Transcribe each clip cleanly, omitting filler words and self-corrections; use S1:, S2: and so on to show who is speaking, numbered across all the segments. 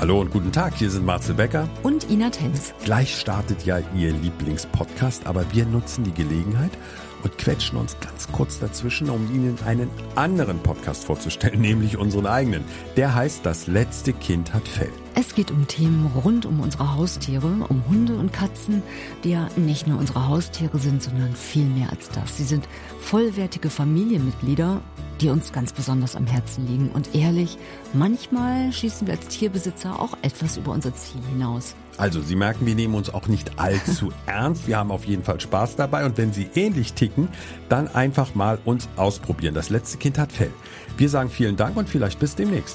S1: Hallo und guten Tag, hier sind Marcel Becker
S2: und Ina Tenz.
S1: Gleich startet ja Ihr Lieblingspodcast, aber wir nutzen die Gelegenheit und quetschen uns ganz kurz dazwischen, um Ihnen einen anderen Podcast vorzustellen, nämlich unseren eigenen. Der heißt Das letzte Kind hat Fell.
S2: Es geht um Themen rund um unsere Haustiere, um Hunde und Katzen, die ja nicht nur unsere Haustiere sind, sondern viel mehr als das. Sie sind vollwertige Familienmitglieder, die uns ganz besonders am Herzen liegen. Und ehrlich, manchmal schießen wir als Tierbesitzer auch etwas über unser Ziel hinaus.
S1: Also, Sie merken, wir nehmen uns auch nicht allzu ernst. Wir haben auf jeden Fall Spaß dabei. Und wenn Sie ähnlich ticken, dann einfach mal uns ausprobieren. Das letzte Kind hat Fell. Wir sagen vielen Dank und vielleicht bis demnächst.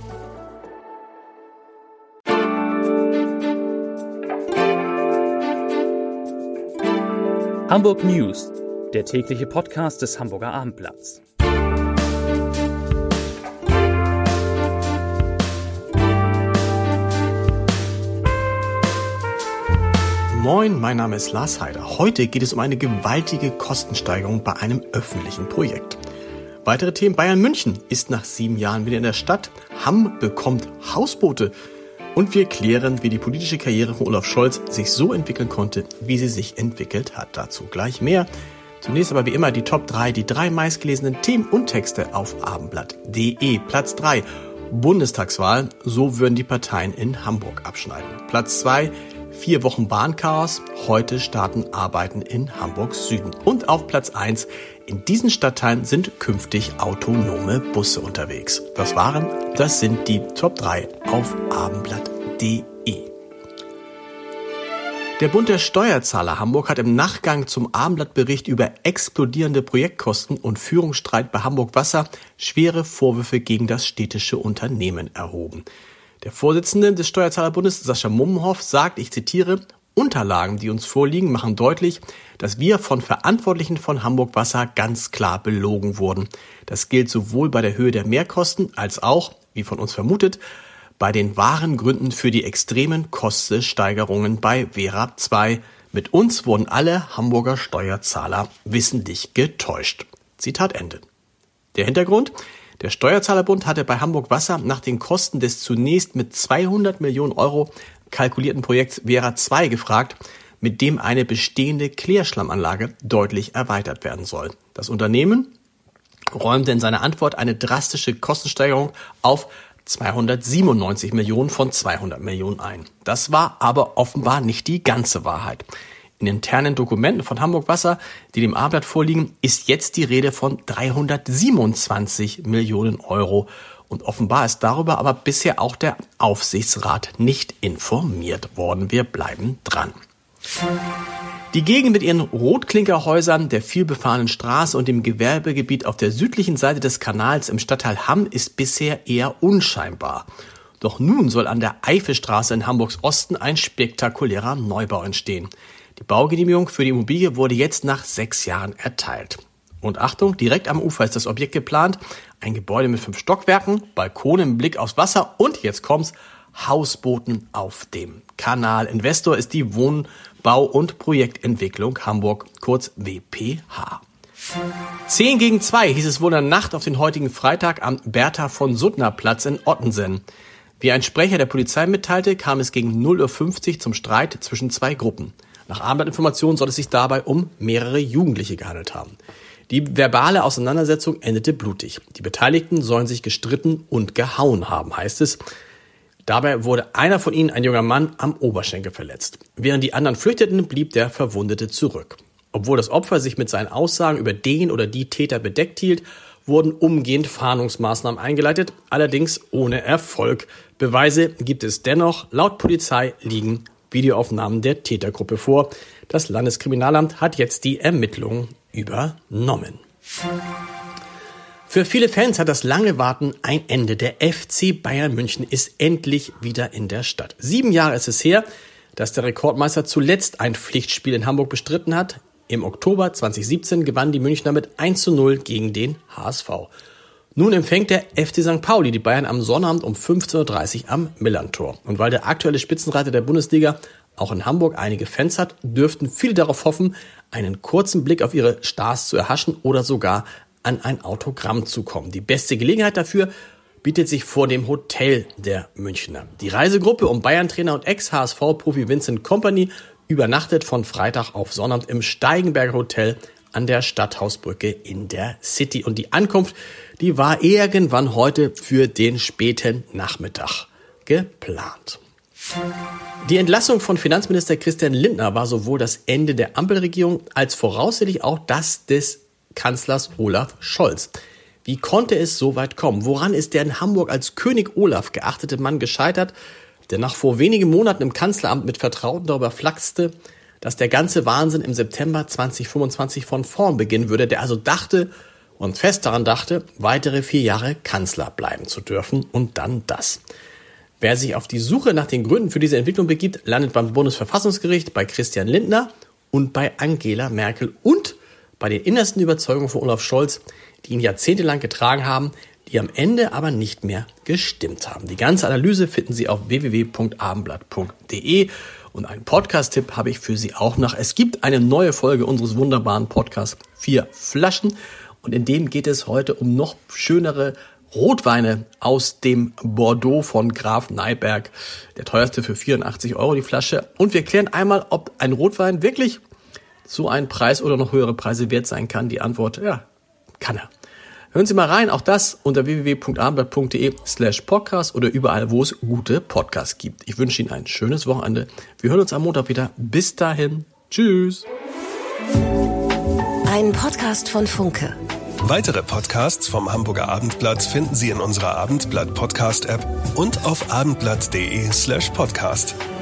S3: Hamburg News, der tägliche Podcast des Hamburger Abendblatts.
S4: Moin, mein Name ist Lars Heider. Heute geht es um eine gewaltige Kostensteigerung bei einem öffentlichen Projekt. Weitere Themen: Bayern München ist nach 7 Jahren wieder in der Stadt. Hamm bekommt Hausboote. Und wir klären, wie die politische Karriere von Olaf Scholz sich so entwickeln konnte, wie sie sich entwickelt hat. Dazu gleich mehr. Zunächst aber wie immer die Top 3, die 3 meistgelesenen Themen und Texte auf abendblatt.de. Platz 3, Bundestagswahl, so würden die Parteien in Hamburg abschneiden. Platz 2, 4 Wochen Bahnchaos, heute starten Arbeiten in Hamburgs Süden. Und auf Platz 1, in diesen Stadtteilen sind künftig autonome Busse unterwegs. Das sind die Top 3 auf abendblatt.de. Der Bund der Steuerzahler Hamburg hat im Nachgang zum Abendblattbericht über explodierende Projektkosten und Führungsstreit bei Hamburg Wasser schwere Vorwürfe gegen das städtische Unternehmen erhoben. Der Vorsitzende des Steuerzahlerbundes, Sascha Mummenhoff, sagt, ich zitiere: Unterlagen, die uns vorliegen, machen deutlich, dass wir von Verantwortlichen von Hamburg Wasser ganz klar belogen wurden. Das gilt sowohl bei der Höhe der Mehrkosten als auch, wie von uns vermutet, bei den wahren Gründen für die extremen Kostensteigerungen bei Vera 2. Mit uns wurden alle Hamburger Steuerzahler wissentlich getäuscht. Zitat Ende. Der Hintergrund: Der Steuerzahlerbund hatte bei Hamburg Wasser nach den Kosten des zunächst mit 200 Millionen Euro kalkulierten Projekts Vera 2 gefragt, mit dem eine bestehende Klärschlammanlage deutlich erweitert werden soll. Das Unternehmen räumte in seiner Antwort eine drastische Kostensteigerung auf 297 Millionen von 200 Millionen ein. Das war aber offenbar nicht die ganze Wahrheit. In internen Dokumenten von Hamburg Wasser, die dem A-Blatt vorliegen, ist jetzt die Rede von 327 Millionen Euro. Und offenbar ist darüber aber bisher auch der Aufsichtsrat nicht informiert worden. Wir bleiben dran. Die Gegend mit ihren Rotklinkerhäusern, der vielbefahrenen Straße und dem Gewerbegebiet auf der südlichen Seite des Kanals im Stadtteil Hamm ist bisher eher unscheinbar. Doch nun soll an der Eifelstraße in Hamburgs Osten ein spektakulärer Neubau entstehen. Die Baugenehmigung für die Immobilie wurde jetzt nach 6 Jahren erteilt. Und Achtung, direkt am Ufer ist das Objekt geplant. Ein Gebäude mit 5 Stockwerken, Balkone mit Blick aufs Wasser und, jetzt kommt's, Hausbooten auf dem Kanal. Investor ist die Wohnbau- und Projektentwicklung Hamburg, kurz WPH. 1:10 hieß es wohl in der Nacht auf den heutigen Freitag am Bertha-von-Suttner-Platz in Ottensen. Wie ein Sprecher der Polizei mitteilte, kam es gegen 0:50 Uhr zum Streit zwischen 2 Gruppen. Nach Abendblattinformationen soll es sich dabei um mehrere Jugendliche gehandelt haben. Die verbale Auseinandersetzung endete blutig. Die Beteiligten sollen sich gestritten und gehauen haben, heißt es. Dabei wurde einer von ihnen, ein junger Mann, am Oberschenkel verletzt. Während die anderen flüchteten, blieb der Verwundete zurück. Obwohl das Opfer sich mit seinen Aussagen über den oder die Täter bedeckt hielt, wurden umgehend Fahndungsmaßnahmen eingeleitet, allerdings ohne Erfolg. Beweise gibt es dennoch. Laut Polizei liegen Videoaufnahmen der Tätergruppe vor. Das Landeskriminalamt hat jetzt die Ermittlungen übernommen. Für viele Fans hat das lange Warten ein Ende. Der FC Bayern München ist endlich wieder in der Stadt. 7 Jahre ist es her, dass der Rekordmeister zuletzt ein Pflichtspiel in Hamburg bestritten hat. Im Oktober 2017 gewann die Münchner mit 1:0 gegen den HSV. Nun empfängt der FC St. Pauli die Bayern am Sonnabend um 15:30 Uhr am Millerntor. Und weil der aktuelle Spitzenreiter der Bundesliga auch in Hamburg einige Fans hat, dürften viele darauf hoffen, einen kurzen Blick auf ihre Stars zu erhaschen oder sogar an ein Autogramm zu kommen. Die beste Gelegenheit dafür bietet sich vor dem Hotel der Münchner. Die Reisegruppe um Bayern-Trainer und Ex-HSV-Profi Vincent Kompany übernachtet von Freitag auf Sonnabend im Steigenberger Hotel an der Stadthausbrücke in der City. Und die Ankunft, die war irgendwann heute für den späten Nachmittag geplant. Die Entlassung von Finanzminister Christian Lindner war sowohl das Ende der Ampelregierung als voraussichtlich auch das des Kanzlers Olaf Scholz. Wie konnte es so weit kommen? Woran ist der in Hamburg als König Olaf geachtete Mann gescheitert, der nach vor wenigen Monaten im Kanzleramt mit Vertrauten darüber flachste, dass der ganze Wahnsinn im September 2025 von vorn beginnen würde, der also dachte und fest daran dachte, weitere 4 Jahre Kanzler bleiben zu dürfen und dann das. Wer sich auf die Suche nach den Gründen für diese Entwicklung begibt, landet beim Bundesverfassungsgericht, bei Christian Lindner und bei Angela Merkel und bei den innersten Überzeugungen von Olaf Scholz, die ihn jahrzehntelang getragen haben, die am Ende aber nicht mehr gestimmt haben. Die ganze Analyse finden Sie auf www.abendblatt.de und einen Podcast-Tipp habe ich für Sie auch noch. Es gibt eine neue Folge unseres wunderbaren Podcasts 4 Flaschen und in dem geht es heute um noch schönere Rotweine aus dem Bordeaux von Graf Neiberg. Der teuerste für 84 € die Flasche. Und wir klären einmal, ob ein Rotwein wirklich so einen Preis oder noch höhere Preise wert sein kann. Die Antwort, ja, kann er. Hören Sie mal rein, auch das unter www.abendblatt.de/podcast oder überall, wo es gute Podcasts gibt. Ich wünsche Ihnen ein schönes Wochenende. Wir hören uns am Montag wieder. Bis dahin. Tschüss.
S5: Ein Podcast von Funke.
S6: Weitere Podcasts vom Hamburger Abendblatt finden Sie in unserer Abendblatt Podcast-App und auf abendblatt.de/podcast.